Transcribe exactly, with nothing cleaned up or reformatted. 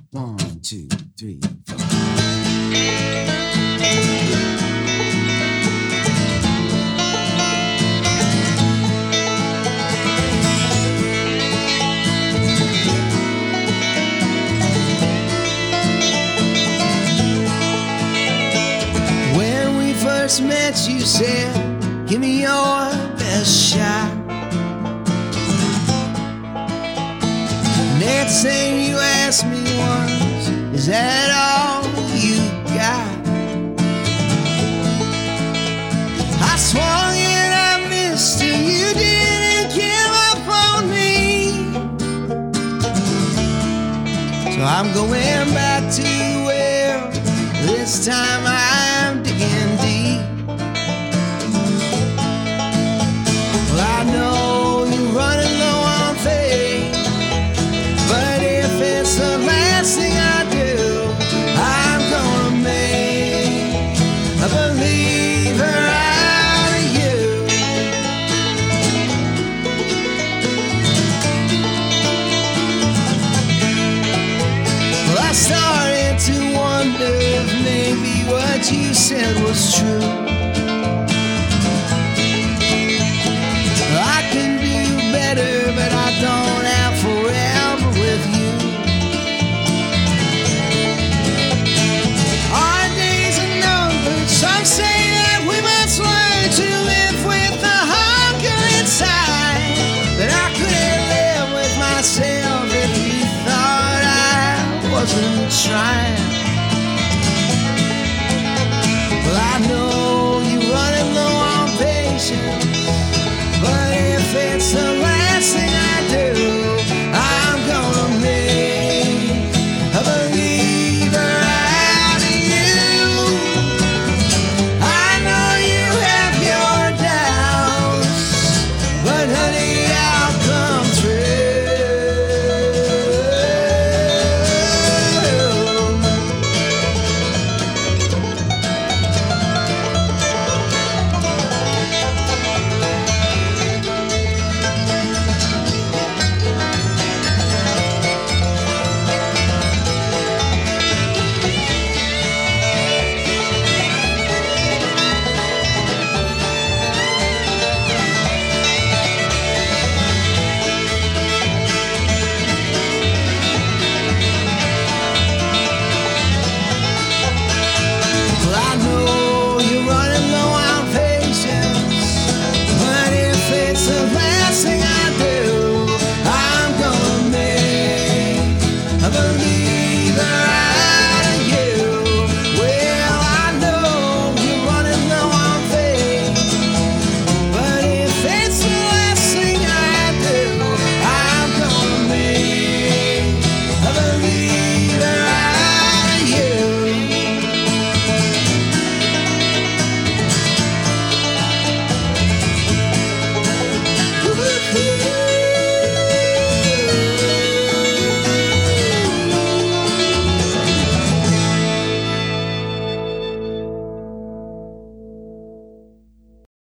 One, two, three, four. When we first met, you said, give me your best shot. Next thing you asked me was, is that all you got? I swung and I missed and you didn't give up on me. So I'm going back to the well, this time I'm digging deep. Well, I know you're running low on faith, but if it's the last thing I do, I'm gonna make a believer out of you. Well, I started to wonder if maybe what you said was true. I can do better, but I don't have forever with you. Our days are numbered. Some say that we must learn to live with the hunger inside. But I couldn't live with myself if you thought I wasn't trying. Well, I know you're running low on patience, but if it's the last thing I do, I'm gonna make a believer out of you. I know you have your doubts, but honey, I'll come through. Well, I know you're running low on patience, but if it's the last thing I do, I'm gonna make a believer